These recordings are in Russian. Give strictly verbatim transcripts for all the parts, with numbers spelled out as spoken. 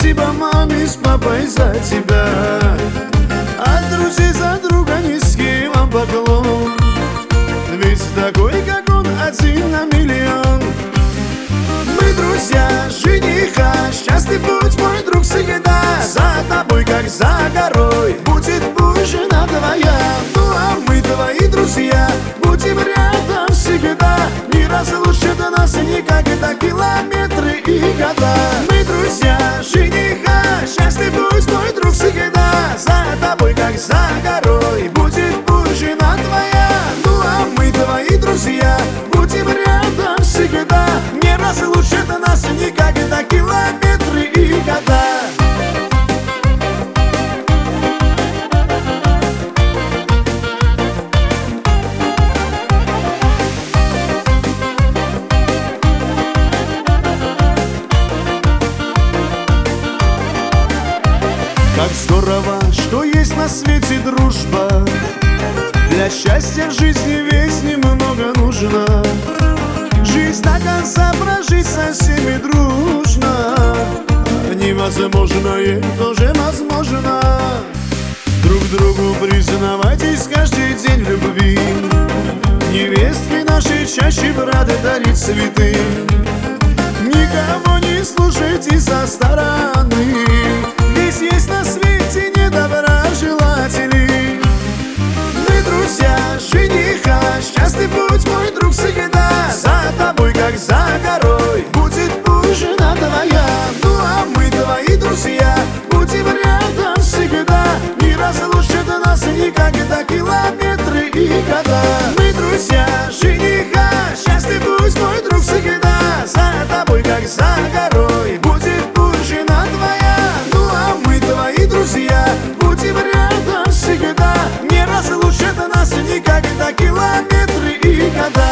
спасибо маме с папой за тебя. От друзей за друга низкий вам поклон. Ведь такой, как он, один на миллион. Мы друзья жениха, счастлив будь, мой друг, всегда. За тобой, как за горой, будет пусть жена твоя. Ну а мы твои друзья, будем рядом всегда. Не разлучат нас никогда километры и года. Мы друзья жениха, счастлив будь, мой друг, всегда. За тобой, как за горой, будет пусть жена твоя. Ну а мы твои друзья, будем рядом всегда. Не разлучат нас никогда километры и года. Как здорово, что есть на свете дружба. Для счастья в жизни ведь немного нужно. Жизнь до конца прожить со всеми дружно. Невозможное тоже возможно. Друг другу признавайтесь каждый день в любви. Невестке нашей чаще брат дарит цветы. Никого не слушайте со стороны, ведь есть на свете недоброжелателей. Мы друзья жениха, счастлив будь, мой друг, всегда. За тобой, как за горой, будет пусть жена твоя. Ну а мы твои друзья, будем рядом всегда. Не разлучат нас никогда километры и года. Мы друзья жениха, счастлив будь, мой друг, всегда. За тобой, как за горой, будет пусть жена твоя. Ну а мы твои друзья, будем рядом всегда. Не разлучат нас никогда километры и года.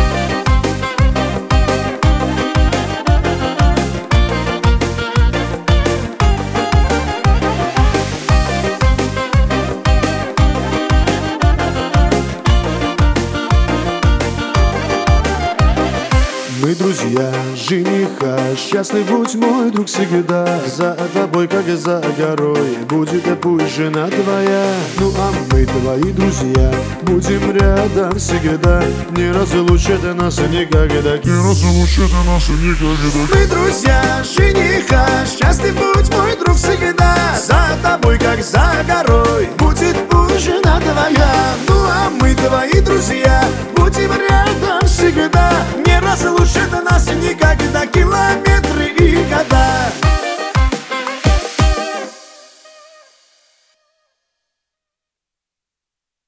Мы друзья жениха, счастлив будь, мой друг, всегда. За тобой, как и за горой, будет и пусть жена твоя. Ну а мы твои друзья, будем рядом всегда. Не разлучат нас никогда, не разлучат нас никогда. Мы друзья жениха, счастлив будь, мой друг, всегда. За тобой, как за горой,